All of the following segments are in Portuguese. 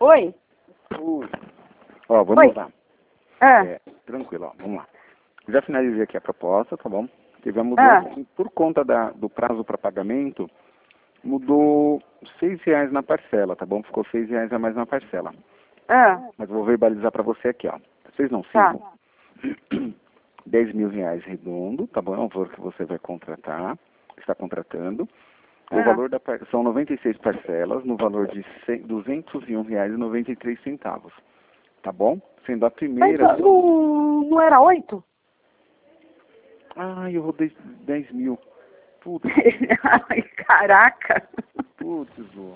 Oi? Ui. Ó, vamos lá. Ah, Tranquilo, ó, vamos lá. Já finalizei aqui a proposta, tá bom? Teve a mudança, por conta do prazo para pagamento, mudou R$ 6 na parcela, tá bom? Ficou R$ 6 a mais na parcela. Mas eu vou verbalizar para você aqui, ó. 6 não, 5. tá. R$ 10.000 redondo, tá bom? É o valor que você vai contratar, está contratando. O valor são 96 parcelas, no valor de R$ 201,93, tá bom? Sendo a Mas primeira... não era 8? Ah, eu vou 10.000. Putz, Ai, caraca. putz, Lu.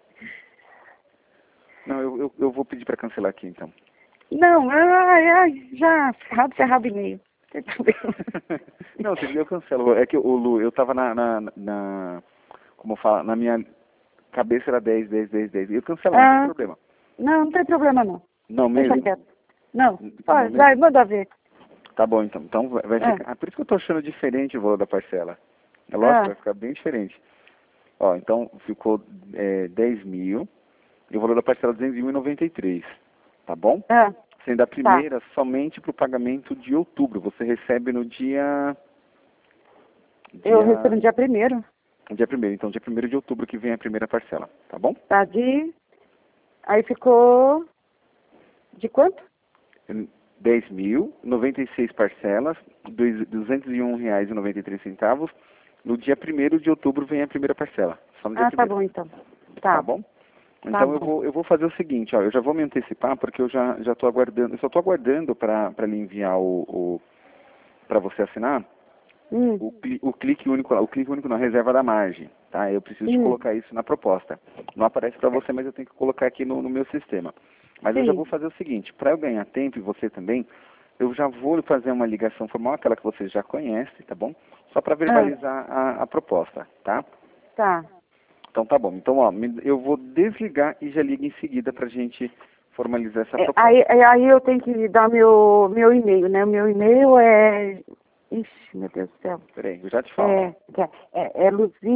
Não, eu vou pedir para cancelar aqui, então. Não, já ferrado e meio. Tem problema. Não, se eu cancelo. É que, Lu, eu tava como fala, na minha cabeça era 10, 10, 10, 10. Eu cancelo, não tem problema. Não tem problema não. Não Deixa mesmo? quieto. Não, Não vai, mesmo? manda ver. Tá bom, então. Então vai ficar... por isso que eu tô achando diferente o valor da parcela. É lógico, vai ficar bem diferente. Ó, então ficou 10.000 e o valor da parcela 201,93. Tá bom? Sendo a primeira somente para o pagamento de outubro. Você recebe no dia... Eu recebo no dia 1º. Dia 1º. Então, dia 1º de outubro que vem a primeira parcela. Tá bom? Tá Aí ficou... De quanto? 10.000, 96 parcelas, R$ 201,93. No dia 1º de outubro vem a primeira parcela. Só no dia 1º. Tá bom então. Tá bom? Então eu vou fazer o seguinte, ó, eu já vou me antecipar porque eu já estou aguardando, eu só estou aguardando para lhe enviar para você assinar o clique único, na reserva da margem, tá? Eu preciso de colocar isso na proposta. Não aparece para você, mas eu tenho que colocar aqui no meu sistema. Mas eu já vou fazer o seguinte, para eu ganhar tempo e você também, eu já vou fazer uma ligação formal, aquela que você já conhece, tá bom? Só para verbalizar a proposta, tá? Tá. Então tá bom. Então, ó, eu vou desligar e já ligo em seguida pra gente formalizar essa proposta. Aí eu tenho que dar meu e-mail, né? O meu e-mail é... Ixi, meu Deus do céu. Peraí, eu já te falo. É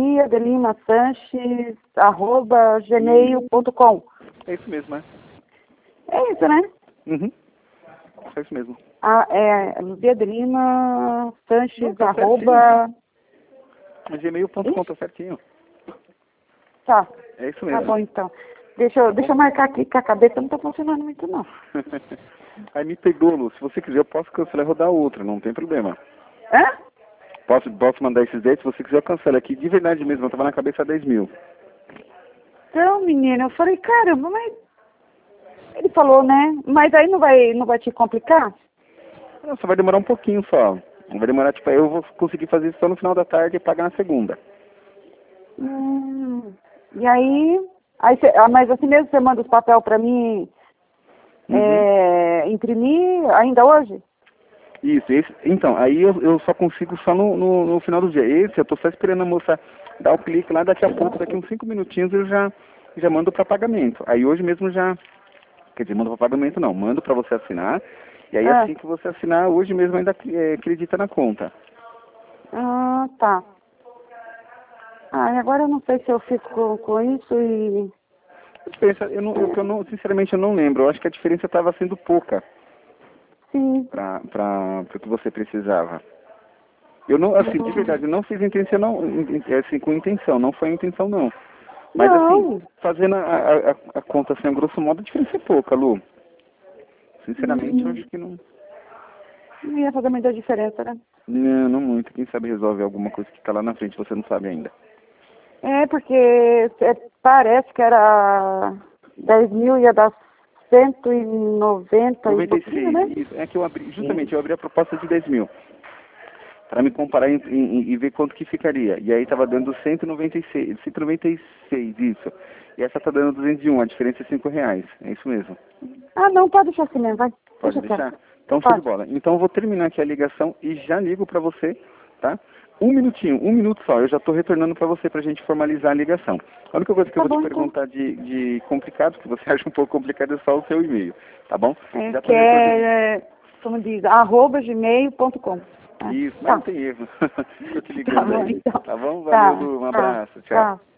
luziadelimasanches@gmail.com. É isso mesmo, né? É isso, né? Uhum. É isso mesmo. luziadelimasanches, gmail.com, tá certinho. Tá. É isso mesmo. Tá bom, então. Deixa eu marcar aqui, que a cabeça não tá funcionando muito, não. Aí me perdoa, Lu. Se você quiser, eu posso cancelar e rodar outra, não tem problema. Posso mandar esses 10, se você quiser, eu cancelo aqui. De verdade mesmo, eu tava na cabeça 10.000. Então, menina, eu falei, caramba, mas... Ele falou, né? Mas aí não vai te complicar? Não, só vai demorar um pouquinho só. Não vai demorar, tipo, eu vou conseguir fazer isso só no final da tarde e pagar na segunda. E aí mas assim mesmo você manda os papel para mim imprimir ainda hoje? Isso, então, aí eu só consigo só no final do dia. Esse, eu tô só esperando a moça dar o clique lá, daqui a pouco, daqui uns 5 minutinhos eu já mando para pagamento. Aí hoje mesmo quer dizer, mando para pagamento não, mando para você assinar, e aí assim que você assinar, hoje mesmo ainda acredita na conta. Tá. Agora eu não sei se eu fico com isso e... Sinceramente, eu não lembro. Eu acho que a diferença estava sendo pouca. Sim. Para o que você precisava. Eu não, assim, de verdade, eu não fiz intenção, não, assim, com intenção, não foi intenção, não. Mas, assim, fazendo a conta, assim, a grosso modo, a diferença é pouca, Lu. Sinceramente, eu acho que não... Não ia fazer muita diferença, né? Não muito. Quem sabe resolve alguma coisa que está lá na frente, você não sabe ainda. Porque parece que era 10.000 ia dar 190 96, né? isso. É que eu abri a proposta de 10.000. Para me comparar e ver quanto que ficaria. E aí estava dando 196, isso. E essa está dando 201, a diferença é R$ 5. É isso mesmo. Não, pode deixar assim mesmo, vai. Pode deixar? Então, show de bola. Então, eu vou terminar aqui a ligação e já ligo para você, tá? Um minuto só. Eu já estou retornando para você para a gente formalizar a ligação. A única coisa que eu vou te perguntar de complicado, que você acha um pouco complicado, é só o seu e-mail, tá bom? Como diz, @gmail.com. Isso, mas não tem erro. Estou te ligando aí. Então. Tá bom? Valeu, Lu. Um abraço. Tchau.